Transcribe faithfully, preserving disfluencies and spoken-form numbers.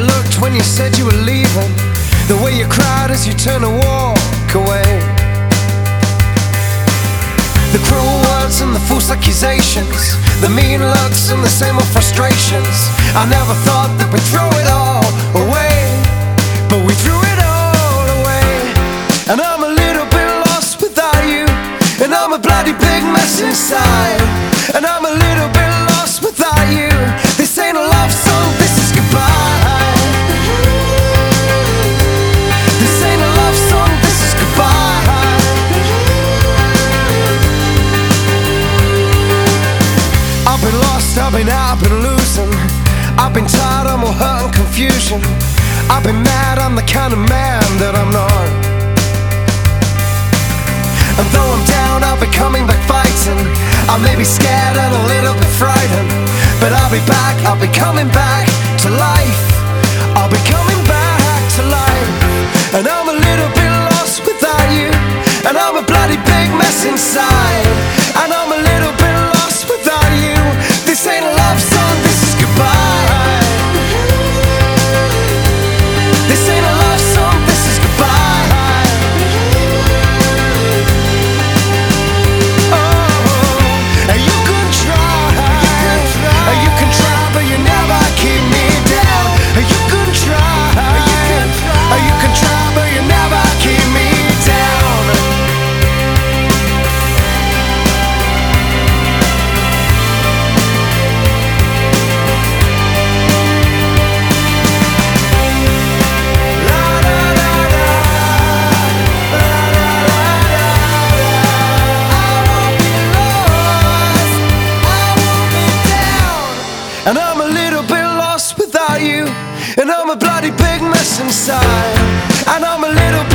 looked when you said you were leaving, the way you cried as you turned to walk away, the cruel words and the false accusations, the mean looks and the same old frustrations. I never thought that we'd throw it all away, but we threw it all away. And I'm a little bit lost without you, and I'm a bloody big mess inside. And I'm a little bit lost without you. This ain't a love song, this is goodbye. This ain't a love song, this is goodbye. I've been lost, I've been out, I've been losing. I've been tired, I'm all hurt and confusion. I've been mad, I'm the kind of man that I'm not. And though I'm down, I'll be coming back fighting. I may be scared and a little bit frightened, but I'll be back, I'll be coming back to life. I'll be coming back to life. And I'm a little bit lost without you, and I'm a bloody big mess inside. And I'm a little bit lost without you. This ain't a love song, this is goodbye. This ain't a love song, this is goodbye. And I'm a little bit lost without you, and I'm a bloody big mess inside. And I'm a little